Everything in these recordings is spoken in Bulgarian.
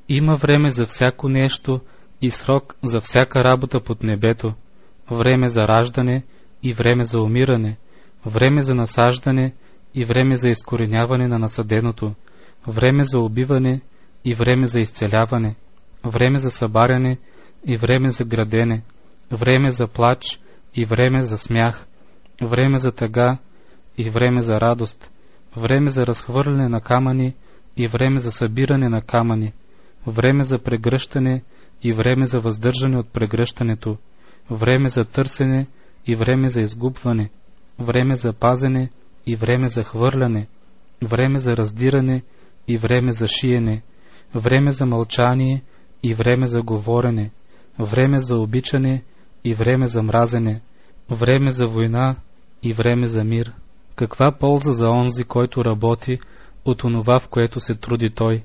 Има време за всяко нещо и срок за всяка работа под небето, време за раждане и време за умиране, време за насаждане и време за изкореняване на насаденото, време за убиване и време за изцеляване, време за събаряне и време за градене, време за плач и време за смях, време за тъга и време за радост, време за разхвърляне на камъни и време за събиране на камъни, време за прегръщане и време за въздържане от прегръщането, време за търсене и време за изгубване, време за пазене и време за хвърляне, време за раздиране и време за шиене, време за мълчание и време за говорене, време за обичане и време за мразене, време за война и време за мир. Каква полза за онзи, който работи, от онова, в което се труди той?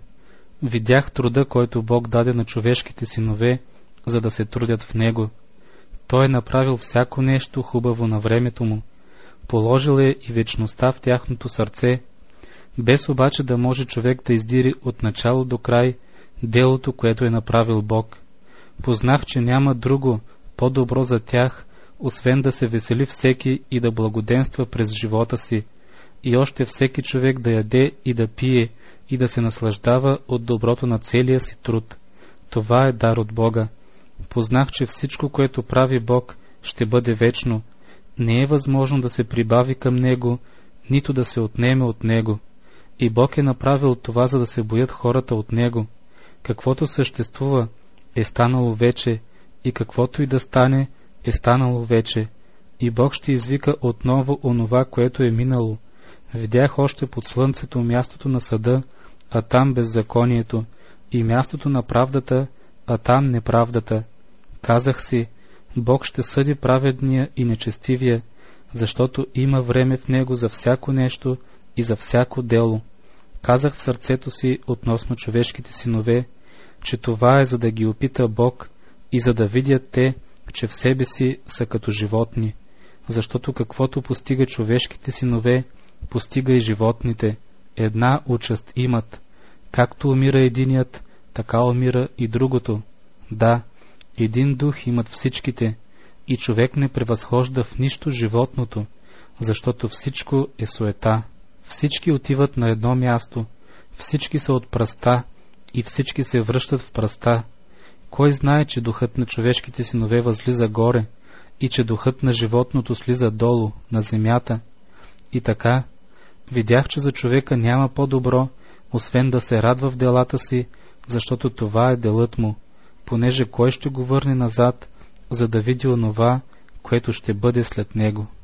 Видях труда, който Бог даде на човешките синове, за да се трудят в него. Той е направил всяко нещо хубаво на времето му, положил е и вечността в тяхното сърце, без обаче да може човек да издири от начало до край делото, което е направил Бог. Познах, че няма друго по-добро за тях, освен да се весели всеки и да благоденства през живота си, и още всеки човек да яде и да пие и да се наслаждава от доброто на целия си труд. Това е дар от Бога. Познах, че всичко, което прави Бог, ще бъде вечно. Не е възможно да се прибави към Него, нито да се отнеме от Него. И Бог е направил това, за да се боят хората от Него. Каквото съществува, е станало вече, и каквото и да стане, е станало вече. И Бог ще извика отново онова, което е минало. Видях още под слънцето мястото на съда, а там беззаконието, и мястото на правдата, а там неправдата. Казах си, Бог ще съди праведния и нечестивия, защото има време в него за всяко нещо и за всяко дело. Казах в сърцето си относно човешките синове, че това е за да ги опита Бог и за да видят те, че в себе си са като животни, защото каквото постига човешките синове, постига и животните. Една участ имат. Както умира единият, така умира и другото. Да, един дух имат всичките, и човек не превъзхожда в нищо животното, защото всичко е суета. Всички отиват на едно място, всички са от пръста и всички се връщат в пръста. Кой знае, че духът на човешките синове възлиза горе и че духът на животното слиза долу, на земята? И така, видях, че за човека няма по-добро, освен да се радва в делата си, защото това е делът му, понеже кой ще го върне назад, за да види онова, което ще бъде след него?